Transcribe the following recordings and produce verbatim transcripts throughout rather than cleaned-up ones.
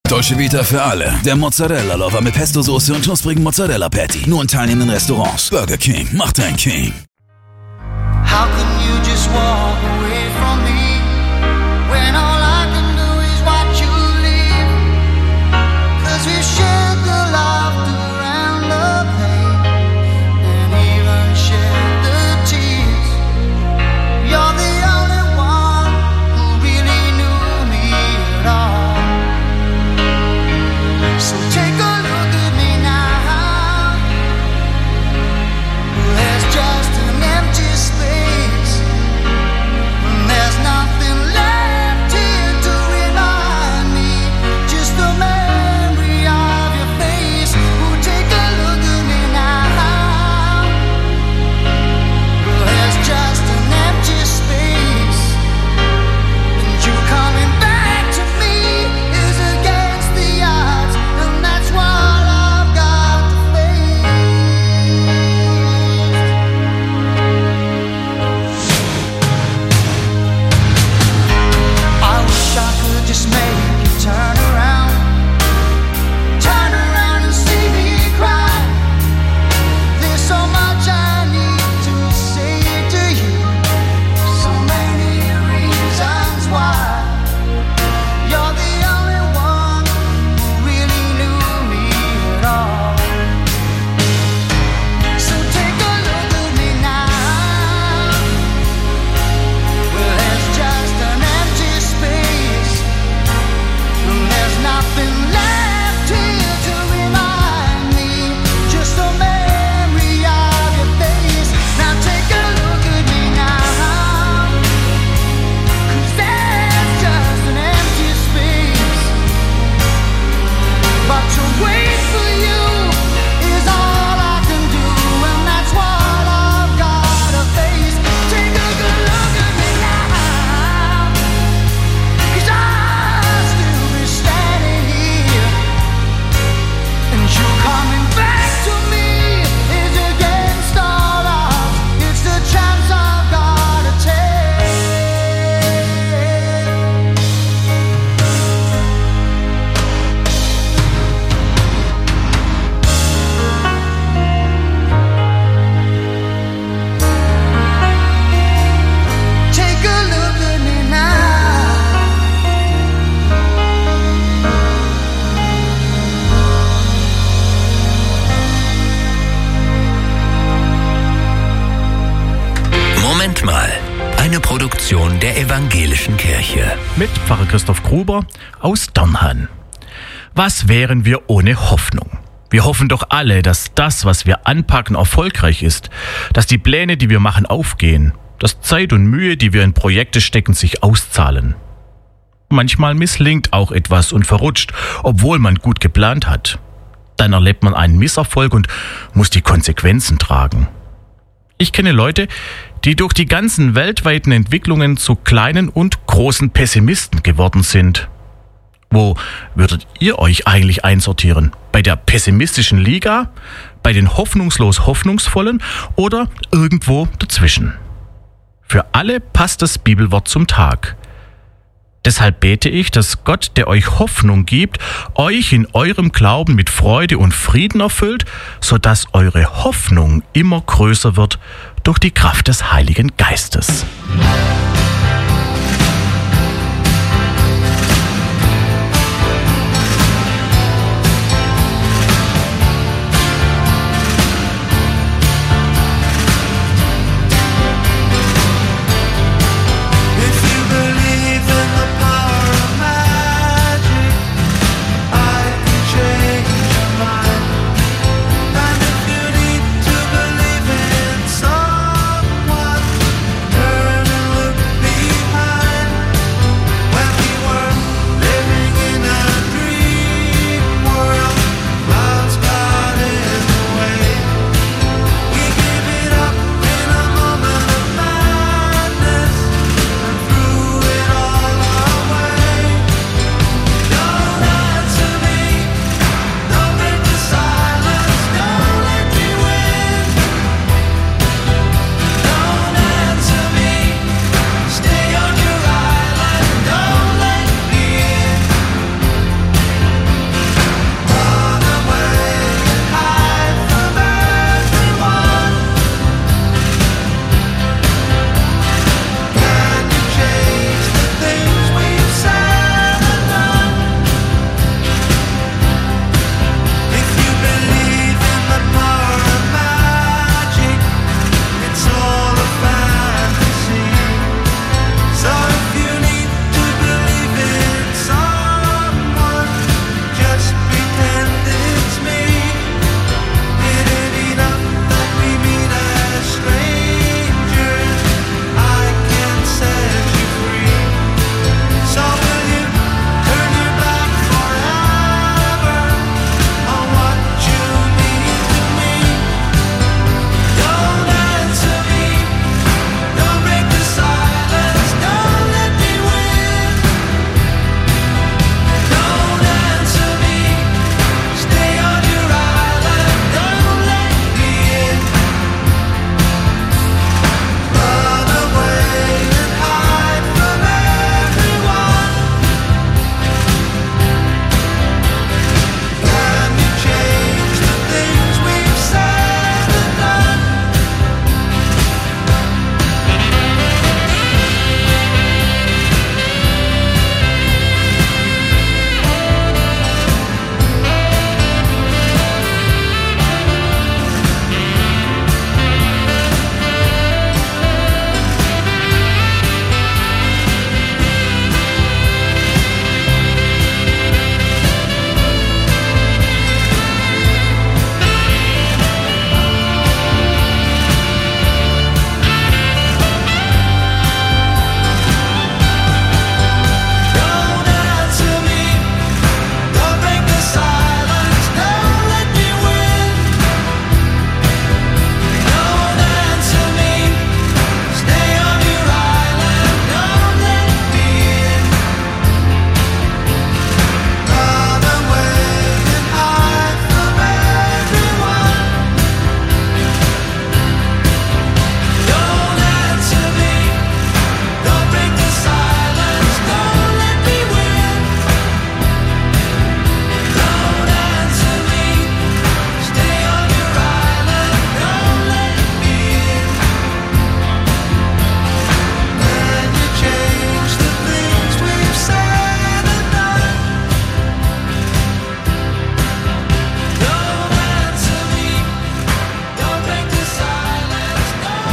Dolce Vita für alle. Der Mozzarella-Lover mit Pesto-Soße und knusprigen Mozzarella-Patty. Nur in teilnehmenden Restaurants. Burger King. Macht dein King. How can you just walk away from me when all I can do is watch you leave? 'Cause we've shared the laughter and the pain and even shared the tears. You're the only one who really knew me at all. So take a look at me now. There's just an empty space. There's nothing left here to remind me. Just the memory of your face. Oh, take a look at me now. There's just an empty space. And you coming back to me is against the odds. And that's what I've got to face. I wish I could just make you turn around, turn around and see me cry. There's so much I need to say to you, so many reasons why. You're the only one who really knew me at all. So take a look at me now. Well, there's just an empty space. And there's nothing left here to remind me. Just a memory of your face. Now take a look at me now. 'Cause there's just an empty space. But to wait for you is all I can do. And that's what I've got to face. Take a good look at me now. 'Cause I'll still be standing here. And you coming back to me is against all odds. It's the chance I've got to take. Take a look at me now. Moment mal. Eine Produktion der Evangelischen Kirche. Mit Pfarrer Christoph Gruber aus Dernhan. Was wären wir ohne Hoffnung? Wir hoffen doch alle, dass das, was wir anpacken, erfolgreich ist, dass die Pläne, die wir machen, aufgehen, dass Zeit und Mühe, die wir in Projekte stecken, sich auszahlen. Manchmal misslingt auch etwas und verrutscht, obwohl man gut geplant hat. Dann erlebt man einen Misserfolg und muss die Konsequenzen tragen. Ich kenne Leute, die durch die ganzen weltweiten Entwicklungen zu kleinen und großen Pessimisten geworden sind. Wo würdet ihr euch eigentlich einsortieren? Bei der pessimistischen Liga? Bei den hoffnungslos Hoffnungsvollen? Oder irgendwo dazwischen? Für alle passt das Bibelwort zum Tag. Deshalb bete ich, dass Gott, der euch Hoffnung gibt, euch in eurem Glauben mit Freude und Frieden erfüllt, sodass eure Hoffnung immer größer wird durch die Kraft des Heiligen Geistes. If you believe in the power of magic, I can change your mind. And if you need to believe in someone, turn and look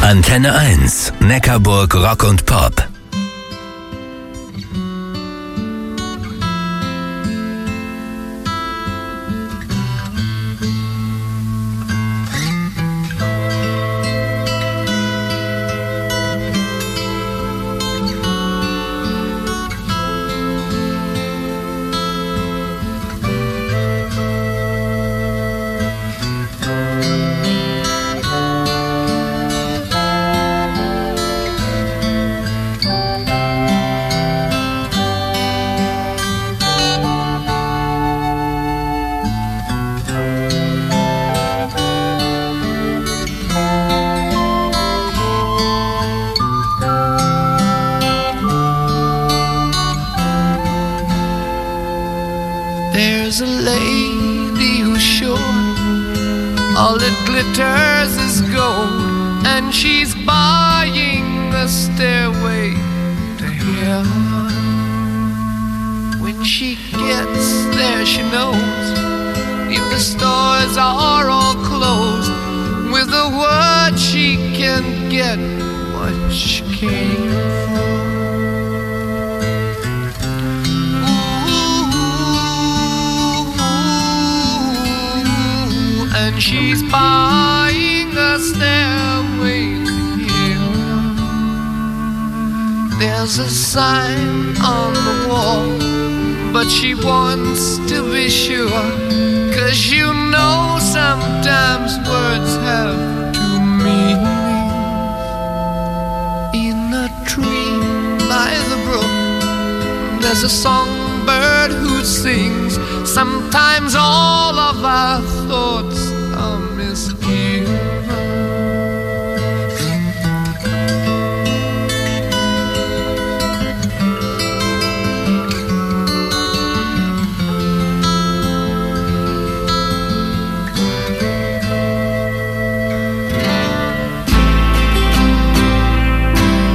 Antenne eins, Neckarburg Rock und Pop. There's a lady who's sure all that glitters is gold, and she's buying a stairway to heaven. When she gets there, she knows if the stores are all closed, with a word she can get what she came for. And she's buying a stairway to heaven. There's a sign on the wall, but she wants to be sure, 'cause you know sometimes words have two meanings. In a tree by the brook, there's a songbird who sings. Sometimes all of our thoughts come